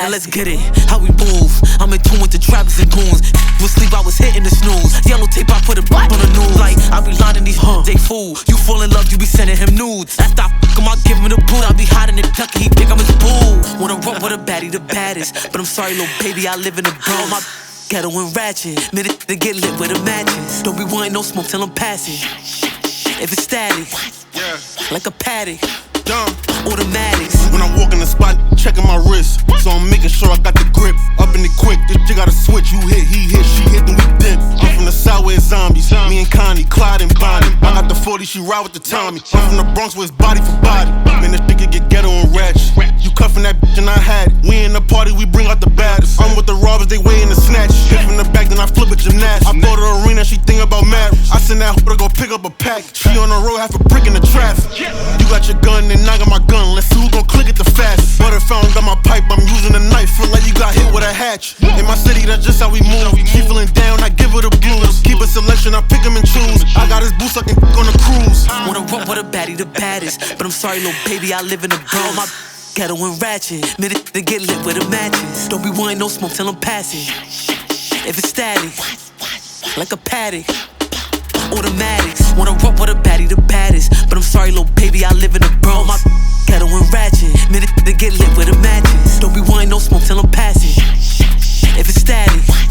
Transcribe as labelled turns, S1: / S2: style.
S1: Now let's get it, how we move. I'm in tune with the trappers and goons. Was sleep, I was hitting the snooze. Yellow tape, I put a black on the news. Like, I be lining these they fool. You fall in love, you be sending him nudes. After I fuck him, I give him the boot. I be hiding in Kentucky, he think I'm his boo. Wanna run with a baddie, the baddest. But I'm sorry, little baby, I live in the bro. My ghetto and ratchet. Minute to get lit with a matches. Don't be wanting no smoke till I'm passing. If it's static, like a paddock. Automatics.
S2: When I walk in the spot, checking my wrist. So I'm making sure I got the grip. Up in it quick, this shit got a switch. You hit, he hit, she hit, then we dip. I'm from the South where it's zombies. Me and Connie, Clyde and Bonnie. I got the 40, she ride with the Tommy. I'm from the Bronx where it's body for body. Man, this nigga get ghetto and ratchet. You cuffin' that bitch and I had it. We in the party, we bring out the baddest. I'm with the robbers, they waiting to snatch. Hit from the back, then I flip a gymnast. I bought her arena, she think about marriage. I send that hoe to go pick up a pack. She on the road, half a brick in the traffic. You got your gun, and I got my gun. Let's see who gon' click it the fastest. Butter fountain, got my pipe, I'm using a knife. Feel like you got hit with a hatch. In my city, that's just how we move. She feeling down, I give her the blues. Keep a selection, I pick 'em and choose. I got his boots, I can on the cruise.
S1: Wanna run with a baddie, the baddest. But I'm sorry, little baby, I live in the bro. My ghetto and ratchet. Minute to get lit with a matches. Don't be wanting no smoke till I'm passing. If it's static, like a paddock. Automatics. Wanna run with a baddie, the baddest. But I'm sorry, little baby, I live in the bro. My ghetto and ratchet. Minute to get lit with a matches. Don't be wanting no smoke till I'm passing. If it's static,